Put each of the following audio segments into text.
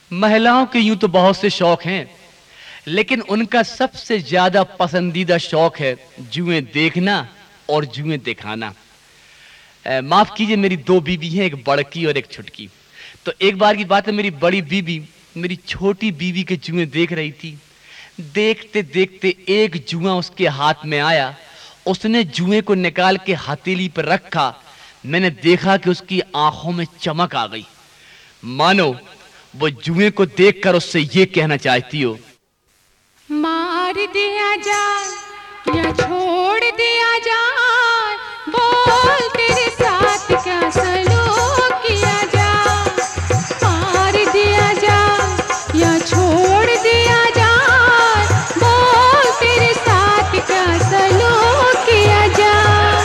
महिलाओं के यूं तो बहुत से शौक हैं, लेकिन उनका सबसे ज्यादा पसंदीदा शौक है जुएं देखना और जुएं दिखाना। माफ कीजिए, मेरी दो बीवी हैं, एक बड़की और एक छुटकी। तो एक बार की बात है, मेरी बड़ी बीवी मेरी छोटी बीवी के जुएं देख रही थी। देखते देखते एक जुआ उसके हाथ में आया। उसने जुए को निकाल के हथेली पर रखा। मैंने देखा कि उसकी आंखों में चमक आ गई, मानो वो जुए को देखकर उससे ये कहना चाहती हो, मार दिया जाए या छोड़ दिया जाए, बोल तेरे साथ क्या सलूक किया जाए। मार दिया जाए या छोड़ दिया जाए, बोल तेरे साथ क्या सलूक किया जाए।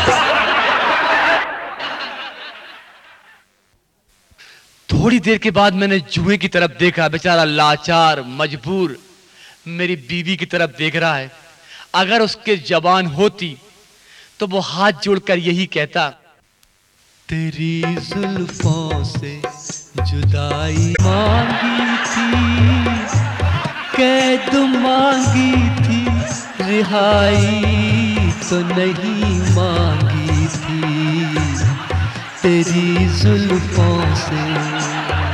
थोड़ी देर के बाद मैंने जुए की तरफ देखा। बेचारा लाचार मजबूर मेरी बीवी की तरफ देख रहा है। अगर उसके जबान होती तो वो हाथ जोड़कर यही कहता, तेरी जुल्फों से जुदाई मांगी थी, कैद मांगी थी, रिहाई तो नहीं मांगी थी। तेरी जुल्फों से